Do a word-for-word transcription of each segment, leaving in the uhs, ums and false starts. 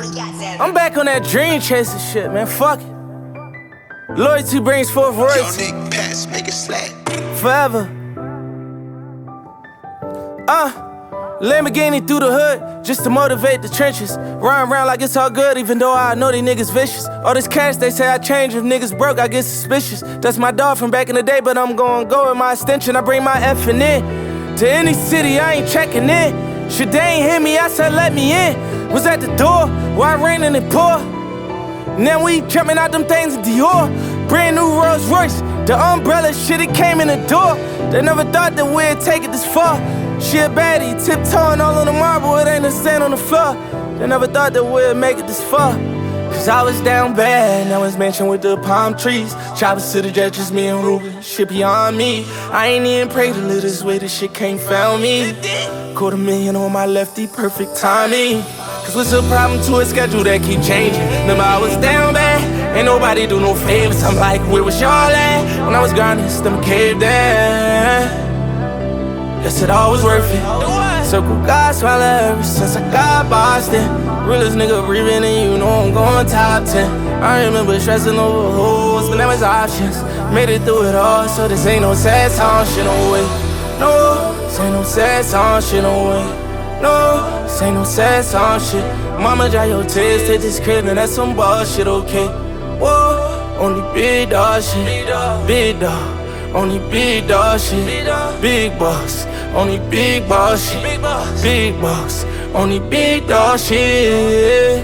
I'm back on that dream chasing shit, man. Fuck it. Loyalty brings forth royalty. Forever. Uh, Lamborghini through the hood, just to motivate the trenches. Run around like it's all good, even though I know these niggas vicious. All this cash, they say I change. If niggas broke, I get suspicious. That's my dog from back in the day, but I'm gon' go with my extension. I bring my effing in. To any city, I ain't checking in. Shit, they ain't hit me, I said let me in. Was at the door, while raining and pour. Now we jumping out them things in Dior. Brand new Rolls Royce, the umbrella shit, it came in the door. They never thought that we'd take it this far. She a baddie, tiptoeing all on the marble, it ain't a sand on the floor. They never thought that we'd make it this far. Cause I was down bad, now it's mansion with the palm trees. Choppers to the jet, just me and Ruben, shit beyond me. I ain't even pray to live this way, this shit can't found me. Quarter million on my lefty, perfect timing. Cause what's the problem to a schedule that keep changing? Remember I was down bad, ain't nobody do no favors. I'm like, where was y'all at? When I was grinding, them caved in. Guess it all was worth it. Circle God smile ever since I got Boston. Realest nigga breathing and you know I'm going top ten. I remember stressing over hoes, but now it's options. Made it through it all, so this ain't no sad song, shit, no way. No, this ain't no sad song, shit, no way. No, this ain't no sad song, shit. Mama, dry your tears, take this crib, and that's some bullshit, okay? Whoa, only big dog shit, big dog. Only big dog shit, big boss. Only big boss shit, big boss. Only big dog shit.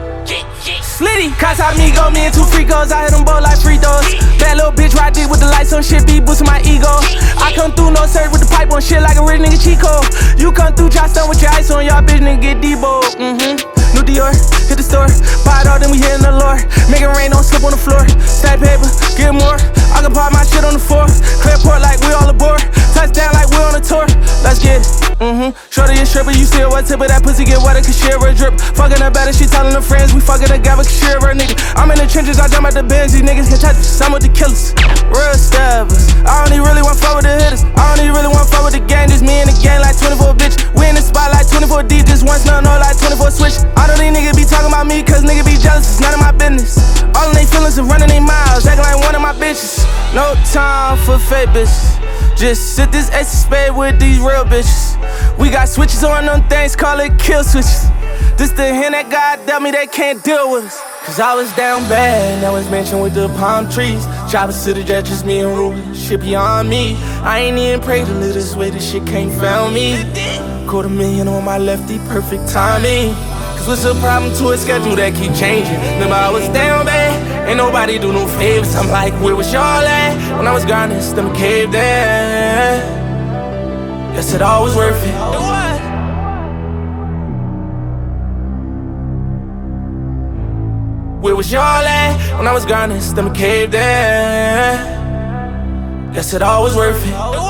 Slitty, Casamigo, me and two freakos, I hit them both like free throws. Bad little bitch ride dick with the lights on shit, be boosting my ego. I come through, no surf with the pipe on shit like a rich nigga Chico. You come through, try stun with your ice on, y'all bitch nigga get Debo. Mm-hmm. New Dior, hit the store, buy it all, then we hitting the lure. Make it rain, don't slip on the floor. Stack paper, get more. I can pop my shit on the floor. Clear port like we all aboard. Touchdown like we on a tour. Let's get it. Mm-hmm. Shorty and stripper, you still what tip of that pussy get wetter, cause she a drip. Fucking her better, she telling her friends we fucking together, cause she a real nigga. I'm in the trenches, I jump out the Benz, these niggas can touch me. Some of the killers, real stabbers. I don't even really want fuck with the hitters. I don't even really want fuck with the gang. Just me and the gang like twenty-four bitch. We in the spot like twenty-four D. Just once, no, no, like twenty-four switch. I know these niggas be talking about me, cause niggas be jealous. It's none of my business. All in they feelings and running they miles, acting like one of my bitches. No time for fake bitches. Just sit this ace of spade with these real bitches. We got switches on them things, call it kill switches. This the hand that God dealt me, they can't deal with us. Cause I was down bad, now it's mansion with the palm trees. Choppers to the jet, just me and Ruben, shit beyond me. I ain't even pray to live this way, this shit can't found me. Quarter million on my lefty, perfect timing. Cause what's the problem to a schedule that keep changing? Remember I was down bad, ain't nobody do no favors. I'm like, where was y'all at? When I was grinding, them caved in. Guess it all was worth it. Where was y'all at? When I was grinding, them caved in. Guess it all was worth it.